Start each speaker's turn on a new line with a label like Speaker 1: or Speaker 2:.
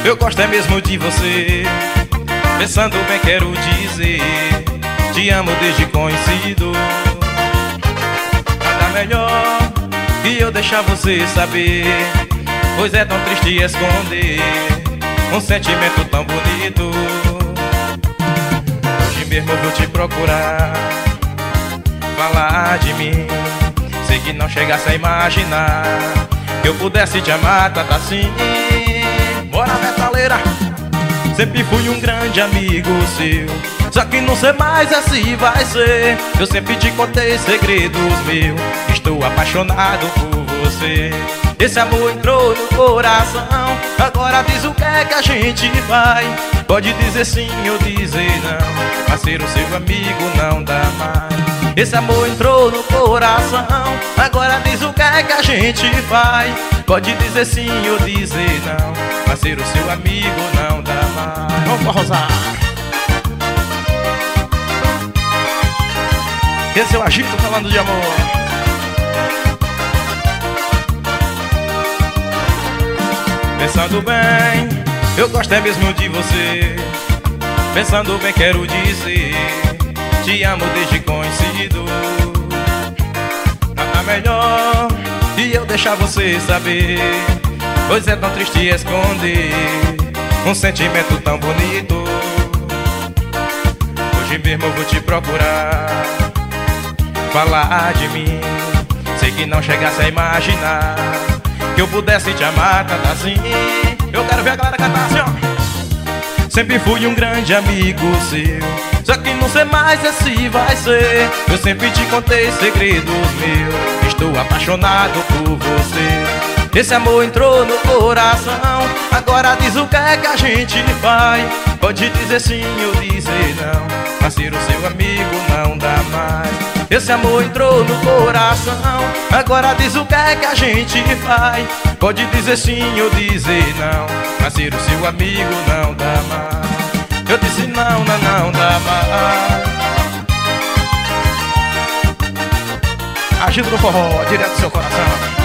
Speaker 1: eu gosto é mesmo de você. Pensando bem quero dizer, te amo desde conhecido. Nada melhor que eu deixar você saber, pois é tão triste esconder um sentimento tão bonito. Hoje mesmo eu vou te procurar, falar de mim. Sei que não chegasse a imaginar que eu pudesse te amar tanto assim. Bora, metaleira! Sempre fui um grande amigo seu, só que não sei mais assim vai ser. Eu sempre te contei segredos meus, estou apaixonado por você. Esse amor entrou no coração, agora diz o que é que a gente vai. Pode dizer sim ou dizer não, mas ser o seu amigo não dá mais. Esse amor entrou no coração, agora diz o que é que a gente faz. Pode dizer sim ou dizer não, mas ser o seu amigo não dá mais.
Speaker 2: Vamos pra Rosar.
Speaker 1: Esse é o Agito falando de amor. Pensando bem, eu gosto é mesmo de você. Pensando bem quero dizer, te amo desde conhecido. Nada melhor que eu deixar você saber, pois é tão triste esconder um sentimento tão bonito. Hoje mesmo eu vou te procurar, falar de mim. Sei que não chegasse a imaginar que eu pudesse te amar tanto assim. Eu quero ver a galera cantar assim, ó. Sempre fui um grande amigo seu, só que não sei mais se vai ser. Eu sempre te contei segredos meus, estou apaixonado por você. Esse amor entrou no coração, agora diz o que é que a gente faz. Pode dizer sim ou dizer não, mas ser o seu amigo não dá mais. Esse amor entrou no coração, agora diz o que é que a gente faz. Pode dizer sim ou dizer não, mas ser o seu amigo não dá mais. Eu disse não, não dá mais.
Speaker 2: Agito do forró, direto do seu coração.